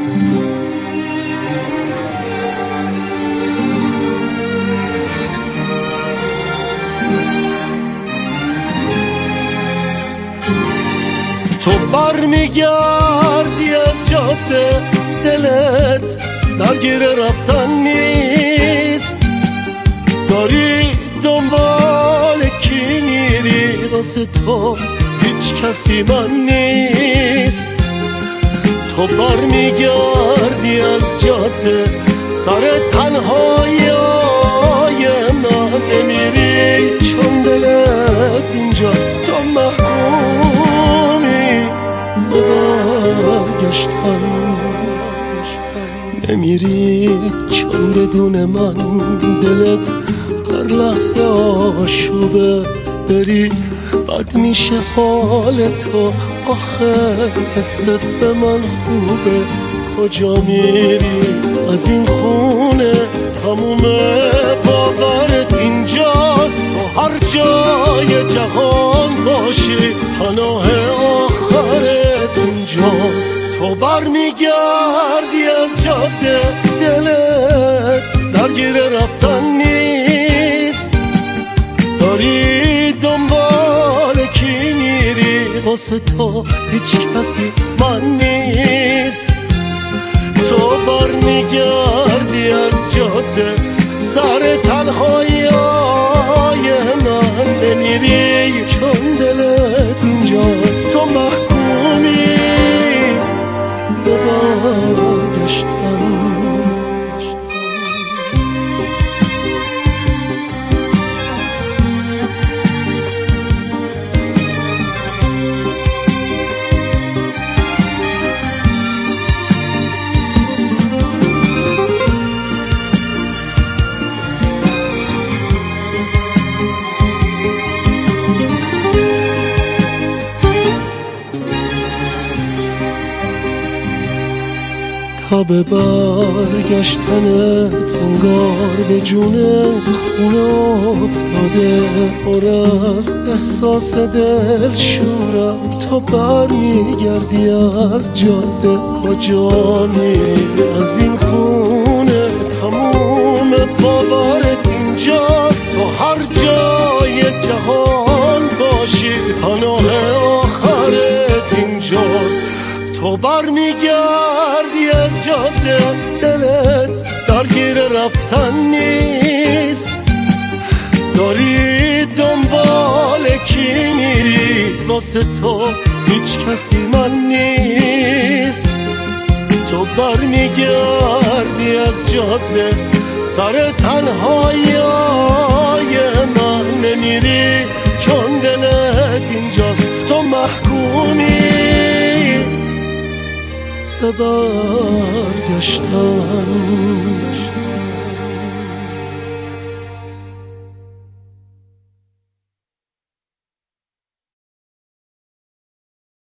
تو برمیگردی از جاده، دلت درگیر رفتن نیست، داری دنبال کی میری؟ واسه تو هیچ کسی من نیست. تو برمیگردی از جاده، سر تنهایی من نمیری، چون دلت اینجاست. تو محکومی به برگشتن، نمیری چون بدون من دلت هر لحظه آشوبه. بری بد میشه حال تو، آخه حست به من خوبه. کجا میری از این خونه؟ تموم باورت اینجاست. تو هر جای جهان باشی، پناه آخرت اینجاست. تو برمیگردی از جاده، دلت درگیر رفتن نیست، داری دنبال کی میری؟ واسه تو هیچ کسی من نیست. تو برمیگردی از جاده، سر تنهایی من نمیری، چون دلت اینجاست. تو محکومی به برگشتن. تا به برگشتنت انگار به جون خونه افتاده، پر از احساس دل شورم. تو برمیگردی از جاده، کجا میری از این خونه؟ تموم باورت اینجاست. تو هر جای جهان باشی، پناه آخرت اینجاست. تو برمیگردی از جاده، دلت درگیر رفتن نیست، داری دنبال کی میری؟ واسه تو هیچ کسی من نیست. تو برمیگردی از جاده، سر تنهایی من نمیری، چون دلت اینجاست. تو محکومی به برگشتن.